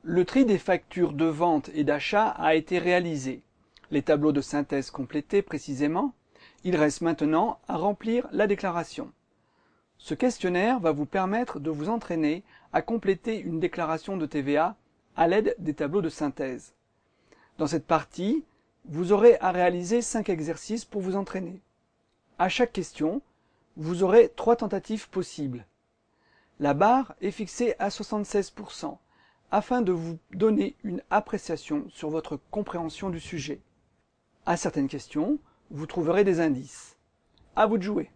Le tri des factures de vente et d'achat a été réalisé. Les tableaux de synthèse complétés précisément. Il reste maintenant à remplir la déclaration. Ce questionnaire va vous permettre de vous entraîner à compléter une déclaration de TVA à l'aide des tableaux de synthèse. Dans cette partie, vous aurez à réaliser 5 exercices pour vous entraîner. À chaque question, vous aurez 3 tentatives possibles. La barre est fixée à 76%, afin de vous donner une appréciation sur votre compréhension du sujet. À certaines questions, vous trouverez des indices. À vous de jouer.